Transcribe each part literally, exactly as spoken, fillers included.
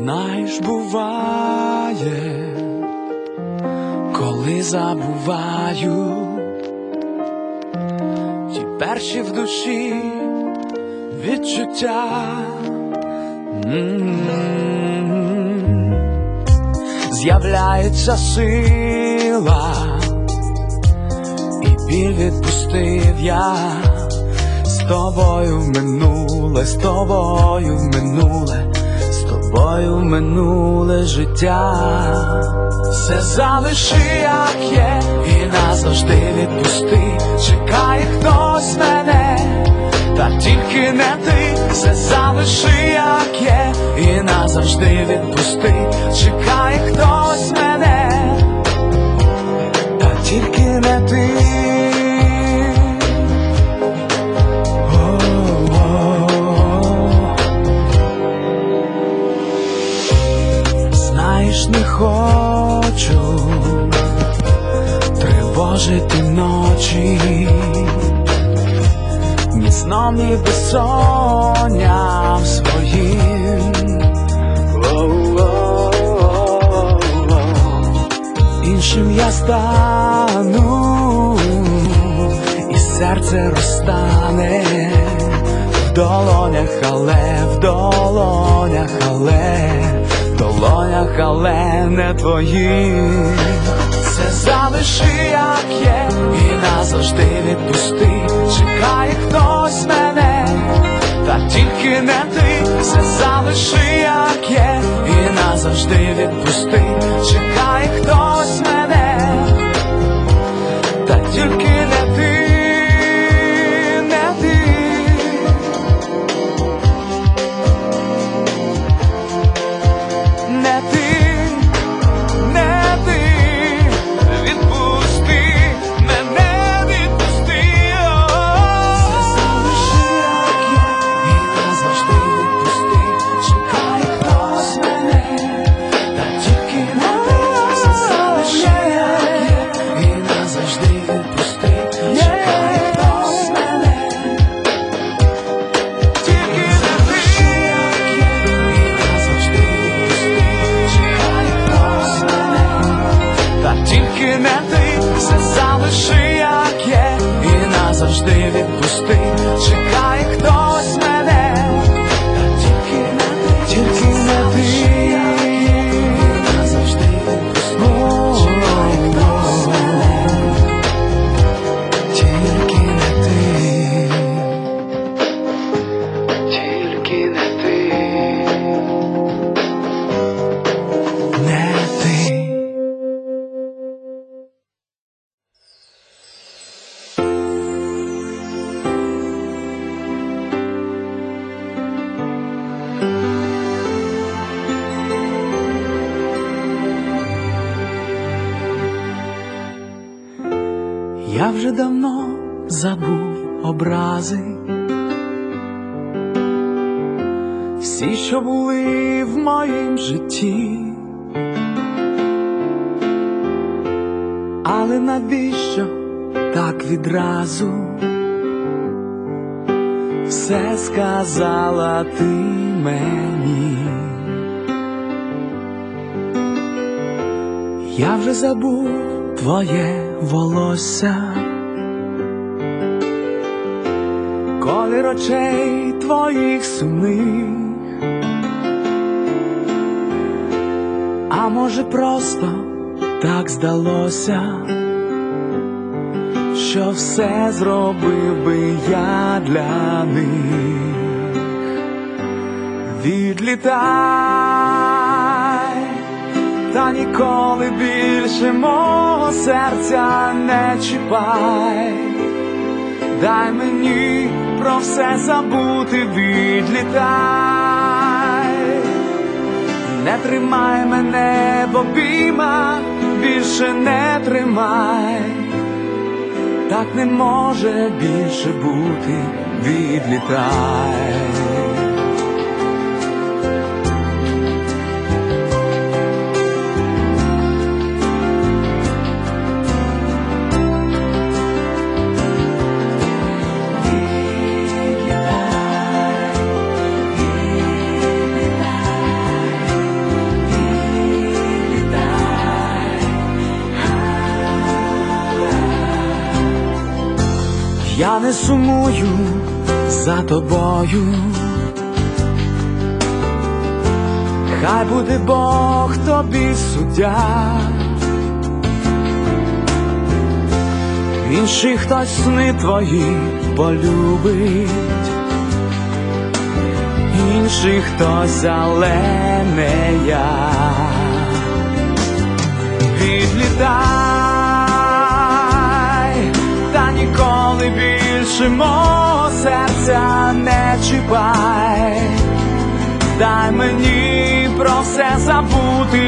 Знаєш, буває, коли забуваю ті перші в душі відчуття. М-м-м. З'являється сила, і біль відпустив я. З тобою в минуле, з тобою в минуле, з тобою в минуле життя. Все залиши, як є, і назавжди відпусти. Чекає хтось мене, та тільки не ти. Все залиши, як є, і назавжди відпусти. Чекає хтось мене, та тільки не ти. Знаєш, не хочу тривожити ночі, ні сном, ні безсонням своїм. Іншим я стану, і серце розтане в долонях, але в долонях, але в долонях, але не твоїх. Все залиши, як є, і назавжди відпусти. Чекає хтось мене, та тільки не ти. Все залиши, як є, і назавжди відпусти. Чекає хтось мене, та тільки не ти. Завжди відпусти, чекає хтось мене, та тільки не ти, тільки не ти. Завжди відпусти, чекає хтось мене, тільки не ти, тільки не ти, не ти. Я вже давно забув образи, всі, що були в моїм житті. Але навіщо так відразу все сказала ти мені? Я вже забув твоє волосся, колір очей твоїх сумних. А може просто так здалося, що все зробив би я для них. Відлітай, та ніколи більше мого серця не чіпай. Дай мені про все забути, відлітай. Не тримай мене в обіймах, більше не тримай. Так не може більше бути, відлітай. Я не сумую за тобою. Хай буде Бог тобі суддя. Інший хтось сни твої полюбить, інший хтось, але не я. Відлітай, та ніколи більше мого серця не чіпай. Дай мені про все забути,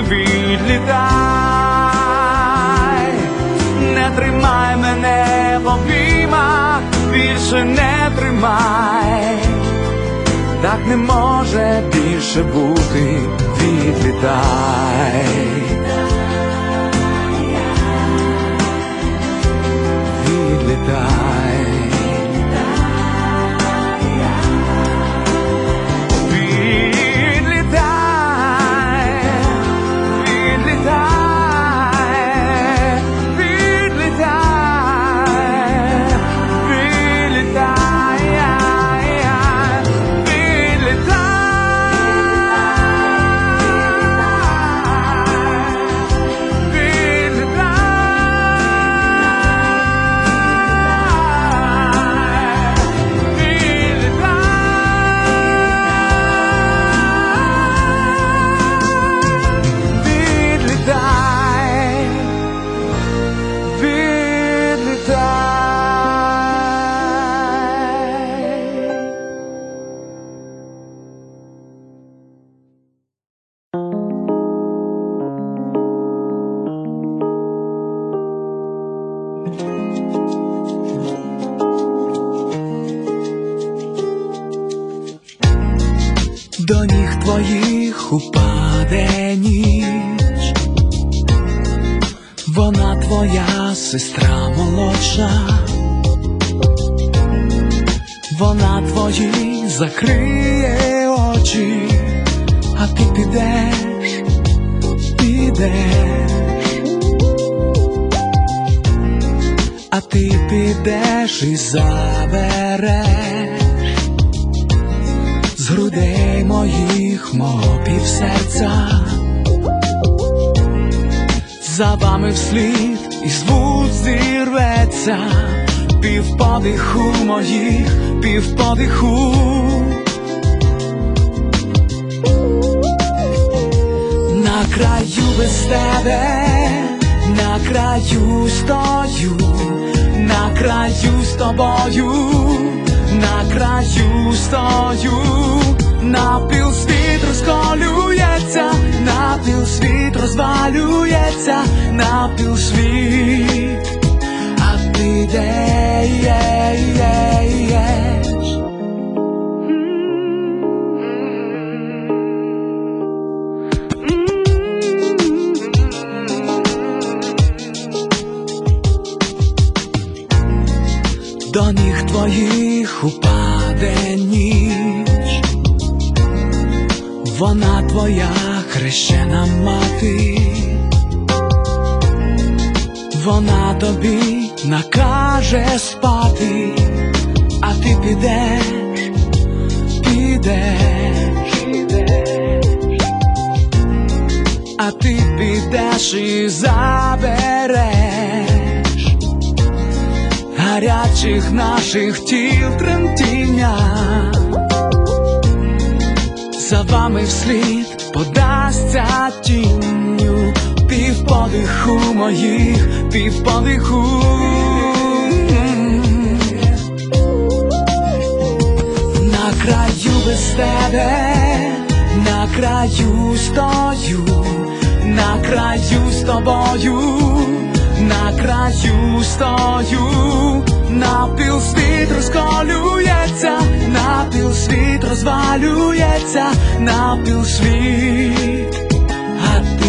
відлітай. Не тримай мене в обіймах, більше не тримай. Так не може більше бути, відлітай. Відлітай. До ніг твоїх упаде ніч, вона твоя сестра молодша, вона твої закриє очі, а ти підеш, підеш, а ти підеш і забереш з грудей моїх мого півсерця. За вами вслід і звук зірветься, півподиху моїх, півподиху. На краю без тебе, на краю стою, на краю з тобою, на краю стою. Напіл світ розколюється, напіл світ розвалюється, напіл світ, а ти де є, є, єш. До ніг твоїх упаде ніч, вона твоя хрещена мати, вона тобі накаже спати, а ти підеш, підеш, а ти підеш і забереш гарячих наших тіл тремтіння. За вами вслід подасться тінню, півподиху моїх, півподиху. На краю без тебе, на краю стою, на краю з тобою, на краю стою. Напіл світ розколюється, напіл світ розвалюється, напіл світ, а ти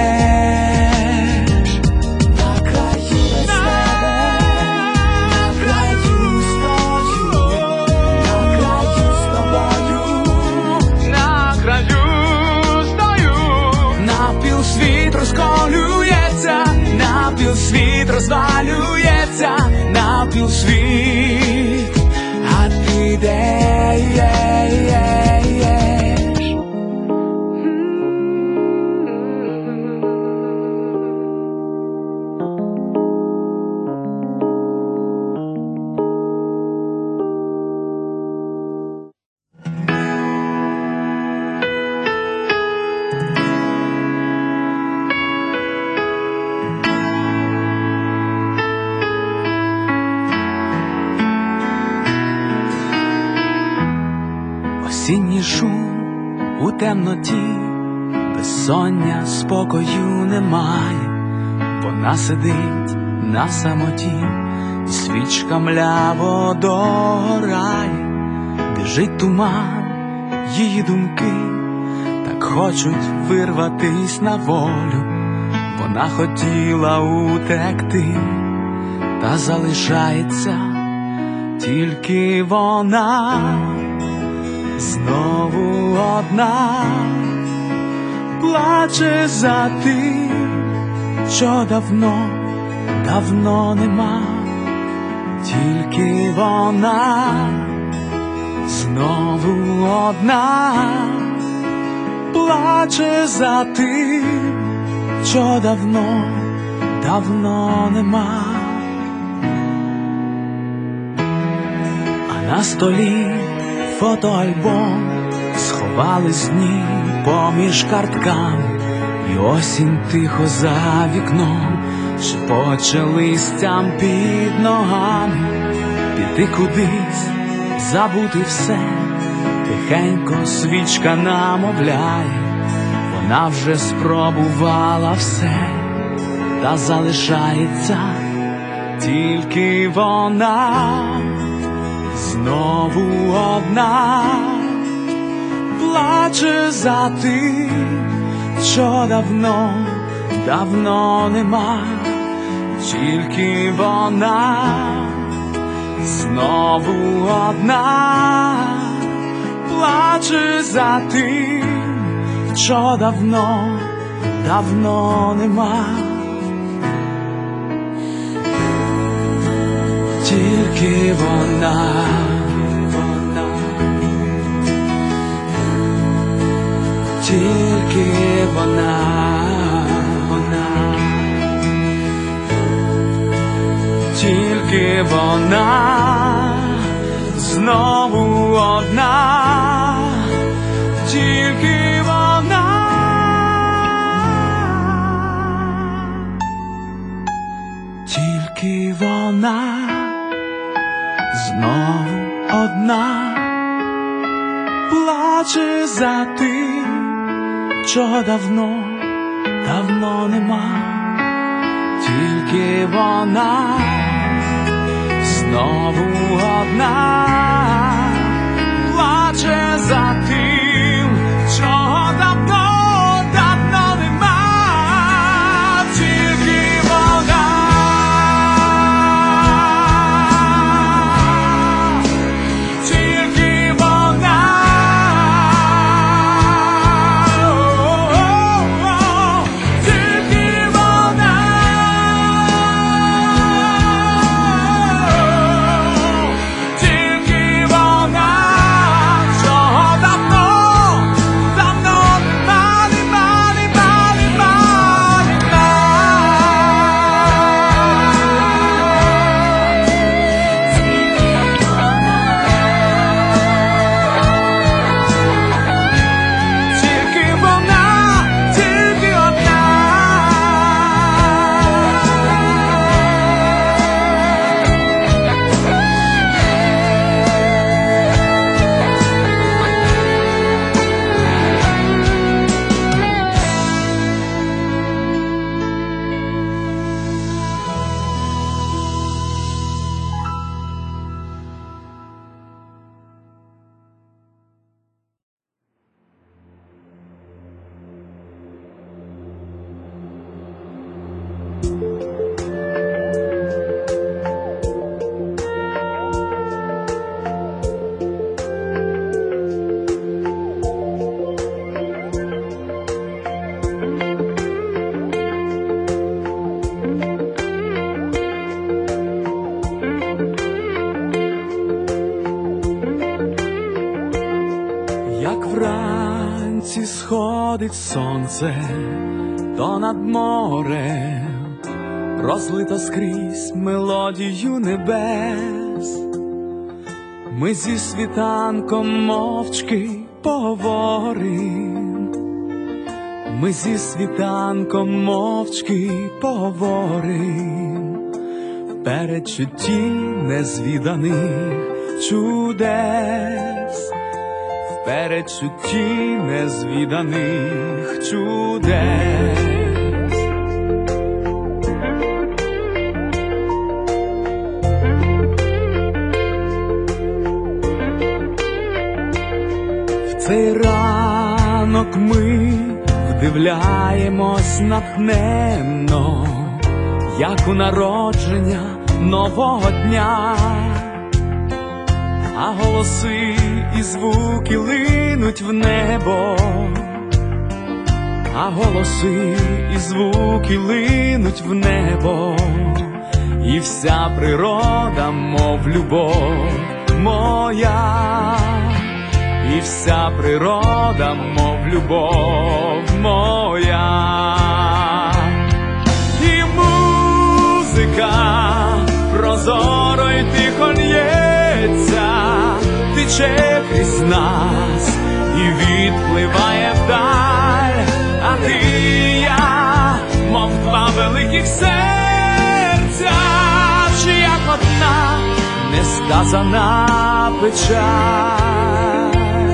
йдеш. На краю без тебе, на краю стою, на краю з тобою, на краю стою. Напіл світ розколюється, напіл світ розвалюється, напіл світ. підеш. Осінній шум у темноті, безсоння, спокою немає. Вона сидить на самоті, і свічка мляво догорає. Біжить туман, її думки так хочуть вирватись на волю. Вона хотіла утекти, та залишається тільки вона. Знову одна плаче за тим, що давно, давно нема. Тільки вона знову одна плаче за тим, що давно, давно нема. А на столі фотоальбом, сховались дні поміж картками, і осінь тихо за вікном шепоче листям під ногами. Піти кудись, забути все, тихенько свічка намовляє. Вона вже спробувала все, та залишається тільки вона. Знову одна плаче за тим, що давно, давно нема. Тільки вона знову одна плаче за тим, що давно, давно нема. Тільки вона, вона, тільки вона, вона, тільки вона, знову одна, тільки вона, тільки вона. Знову одна плаче за тим, чого давно, давно нема. Тільки вона знову одна плаче за тим, чого давно, давно нема. Тільки вона. Тільки сходить сонце, то над морем розлито скрізь мелодію небес. Ми зі світанком мовчки поговорим, ми зі світанком мовчки поговорим, в передчутті незвіданих чудес, в передчутті незвіданих чудес. Цей ранок ми вдивляємось натхненно, як у народження нового дня, а голоси і звуки линуть в небо, а голоси і звуки линуть в небо, і вся природа, мов любов моя. І вся природа, мов любов моя. І музика прозоро й тихо лється, тече крізь нас і відпливає вдаль, а ти і я, мов два великих серця, чи як одна несказана печаль.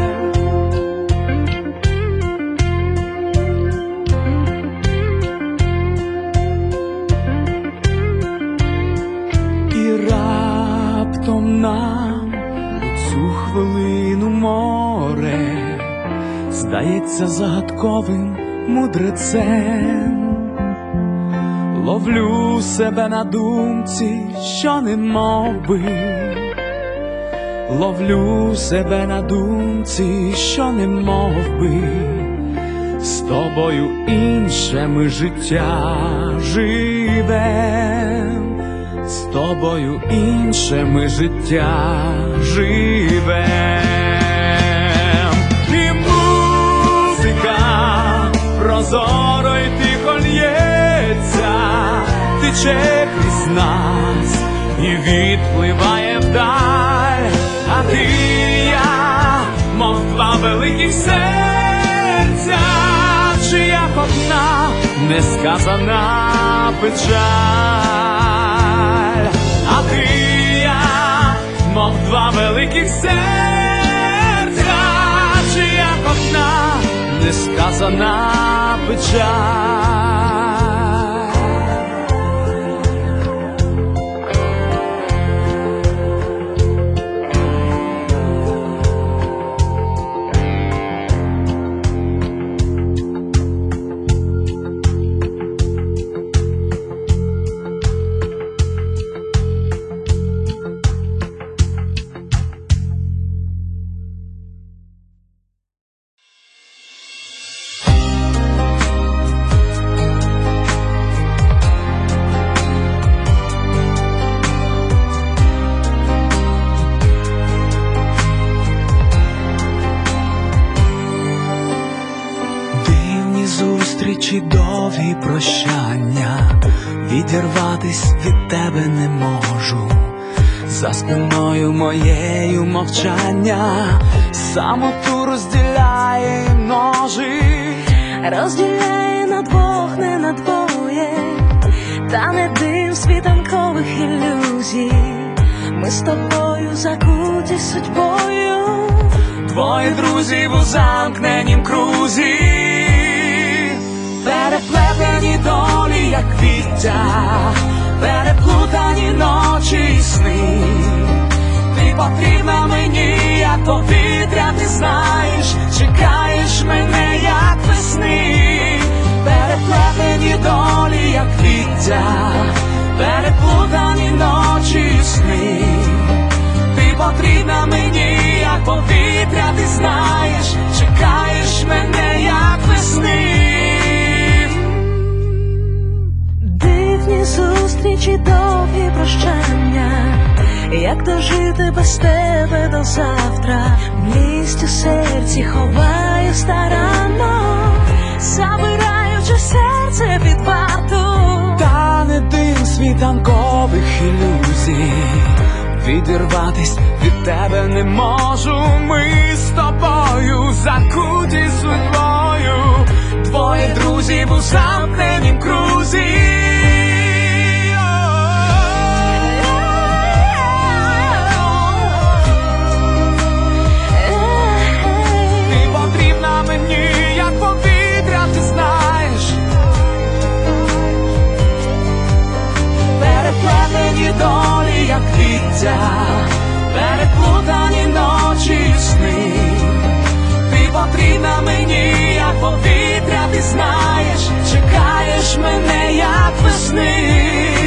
Нам у цю хвилину море здається загадковим мудрецем. Ловлю себе на думці, що не мов би, ловлю себе на думці, що не мов би, з тобою інше ми життя живем. З тобою інше ми життя живем. І музика прозоро й тихо лється, тече крізь нас і відпливає вдаль, а ти і я, мов два великих серця, чи як одна несказана печаль. А ти і я, мов два великих серця, чи як одна несказана печаль. Зустрічі, довгі прощання, відірватись від тебе не можу. За спиною моєю мовчання, самоту розділяє і множить. Розділяє на двох, не на двоє, та не дим світанкових ілюзій. Ми з тобою закуті судьбою, двоє друзів у замкненім крузі. Переплетені долі, як віття, переплутані ночі і сни. Ти потрібна мені, як повітря, ти знаєш, чекаєш мене, як весни. Переплетені долі, як віття, переплутані ночі і сни. Ти потрібна мені, як повітря, ти знаєш, чекаєш мене, як весни. зустрічі, довгі прощання, як дожити без тебе до завтра. Млість у серці ховаю старанно, забираючи серце під варту. Та не дим світанкових ілюзій, відірватись від тебе не можу. Ми з тобою закуті судьбою, двоє друзів у замкненім крузі. Ти потрібна мені, як повітря, ти знаєш. Переплетені долі, як віття, переплутані ночі і сни. Ти потрібна мені, як повітря, ти знаєш. Чекаєш мене, як весни.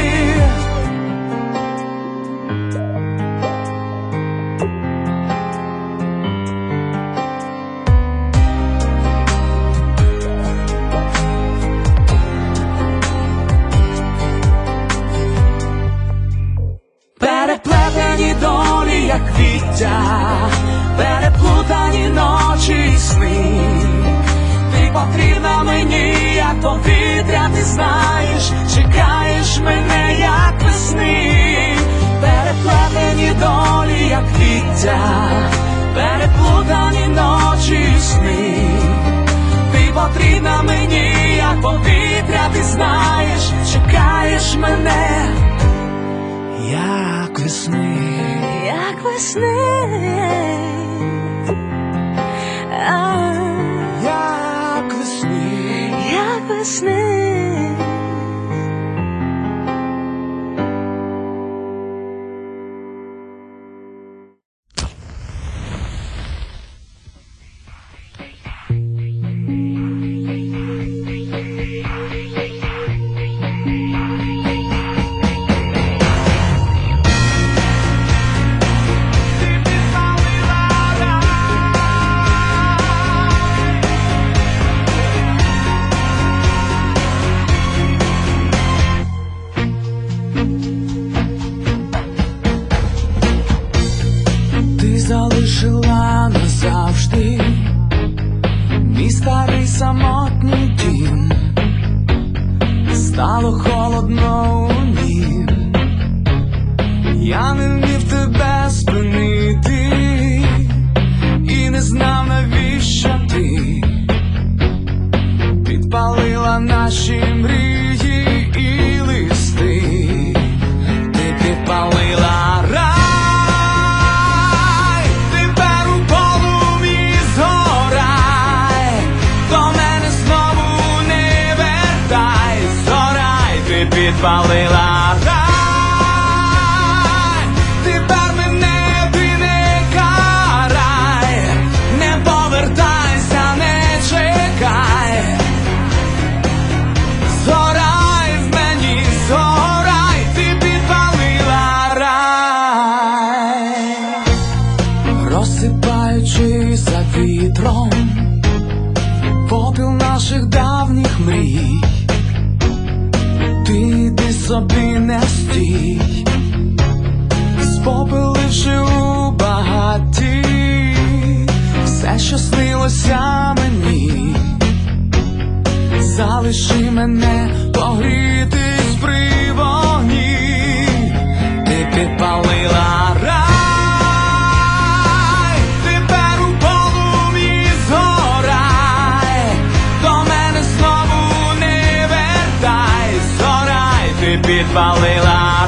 Переплетені долі, як віття, переплутані ночі і сни. Ти потрібна мені, як повітря, ти знаєш. Чекаєш мене, як весни. Переплетені долі, як віття, переплутані ночі і сни. Ти потрібна мені, як повітря, ти знаєш. Чекаєш мене, як весни, як весни, а, як весни, як весни. Залишила назавжди мій старий самотній дім. Стало холодно у нім, я не вмів тебе спинити і не знав, навіщо ти підпалила наші мрії і листи. Ти підпалила рай, підпалила рай. Тепер мене ти не карай, не повертайся, не чекай. Згорай в мені, згорай, ти підпалила рай. Розсипаючи за вітром попіл наших давніх мрій. Ти, ти собі не стій, спопиливши у багаті все, що снилося мені. Залиши мене погрітись при вогні. Ти підпалила рай, тепер у полум'ї згорай, до мене знову не вертай. Згорай, ти підпалила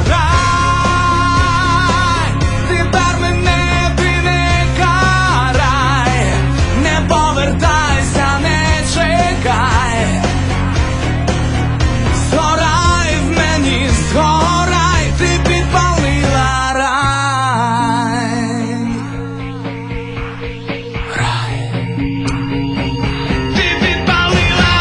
рай, тепер мене ти не карай, не повертайся, не чекай. Згорай в мені, згорай, ти підпалила рай. Рай. Ти підпалила.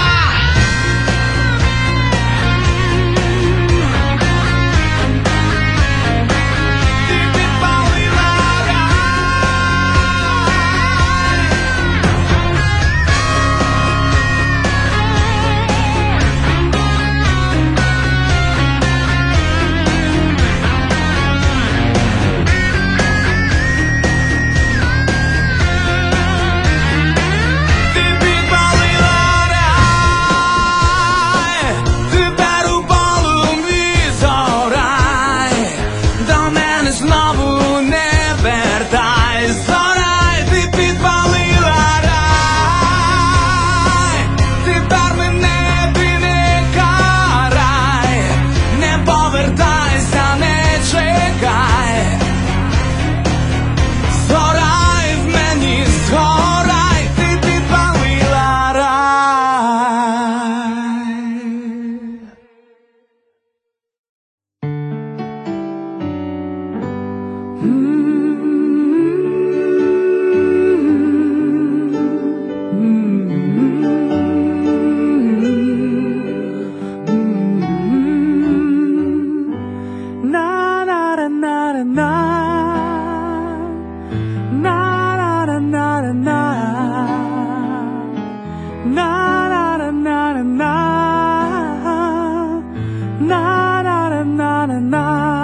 на на на на на на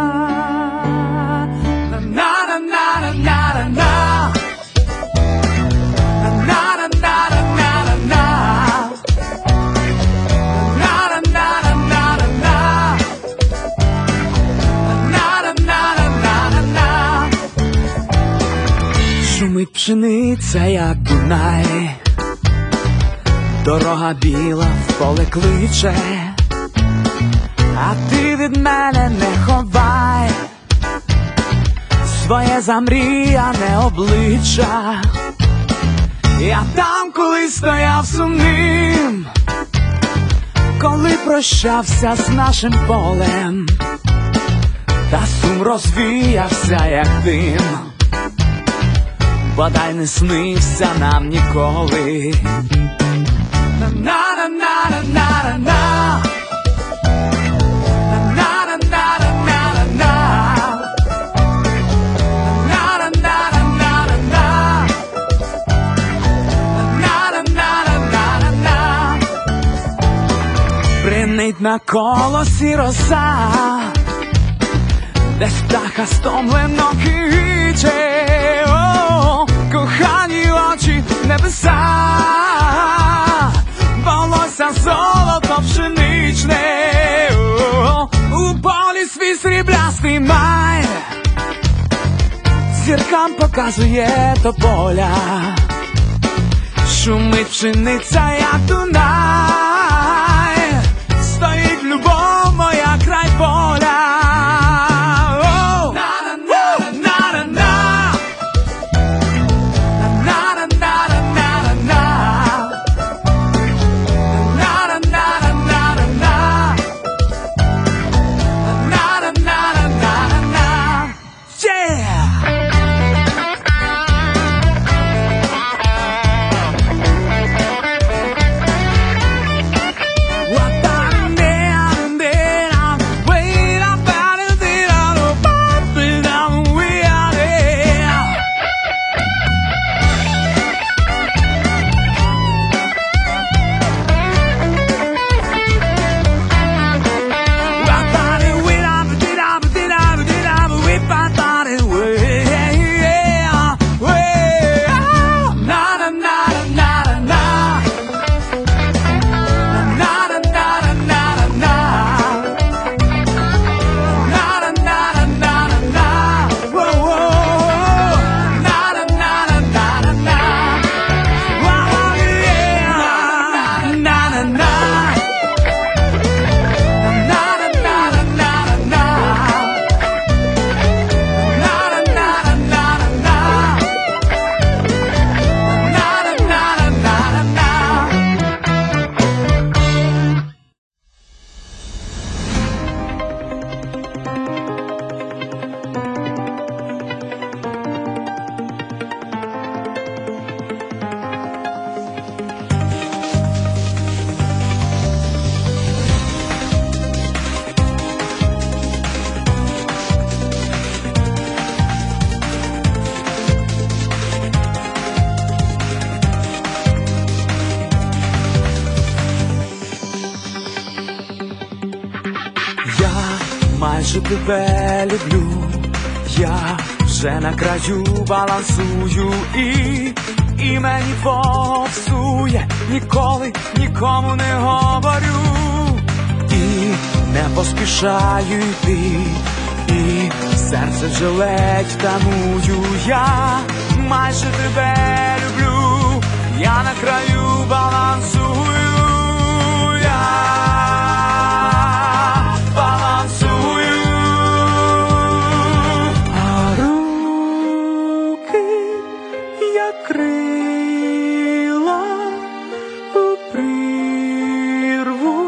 на на на на на. Шумить пшениця, як Дунай, дорога біла в поле кличе, а ти від мене не ховай своє замріяне обличчя. Я там колись стояв сумним, коли прощався з нашим полем, та сум розвіявся, як дим, бодай не снився нам ніколи. На-на-на-на-на-на-на. Бринить на колосі роса, десь птаха стомлено киче. О, кохані очі небеса, волосся золото пшеничне. О, у полі свій сріблястий май зіркам показує тополя. Шумить пшениця, як Дунай, стоїть любов моя край поля. О, на-на-на-на-на-на, на-на-на-на-на-на, на-на-на-на-на-на, на-на-на-на-на-на. Yeah! Майже тебе люблю, я вже на краю балансую, і, і мені попсує, ніколи нікому не говорю, і не поспішаю йти, і серце вже ледь таную. Я майже тебе люблю, я на краю балансую. Крила у прірву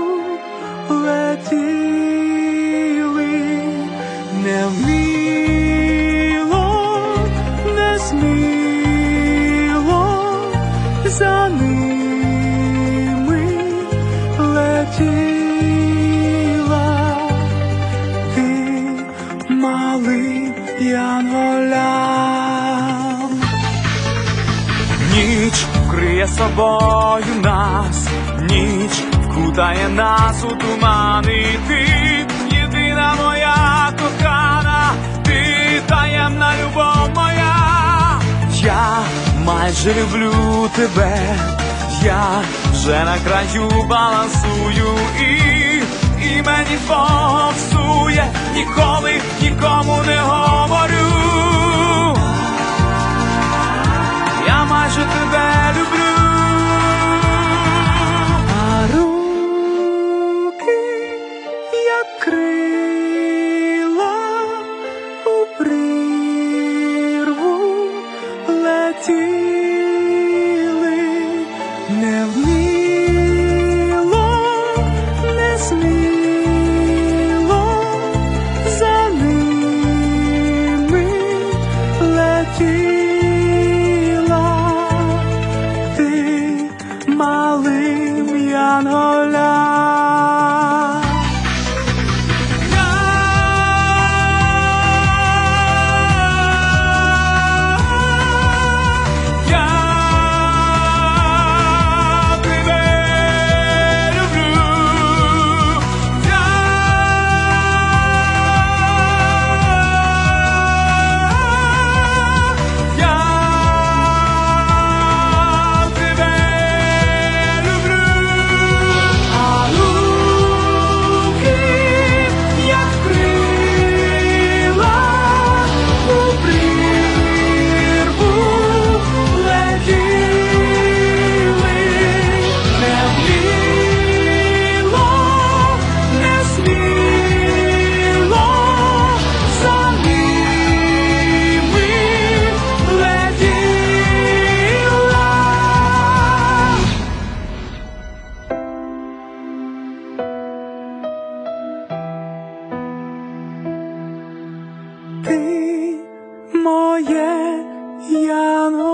летіли, невміло, несміло за ними летіла ти, малий янголям. Ніч вкриє собою нас, ніч вкутає нас у тумани, ти майже люблю тебе, я вже на краю балансую, і, і мені Бог всує, ніколи нікому не говорю. Я майже тебе люблю. А руки, як крила, у прірву летіли, не вміло, не сміло, за ними летіла ти малим янголя. Ти моє янголя.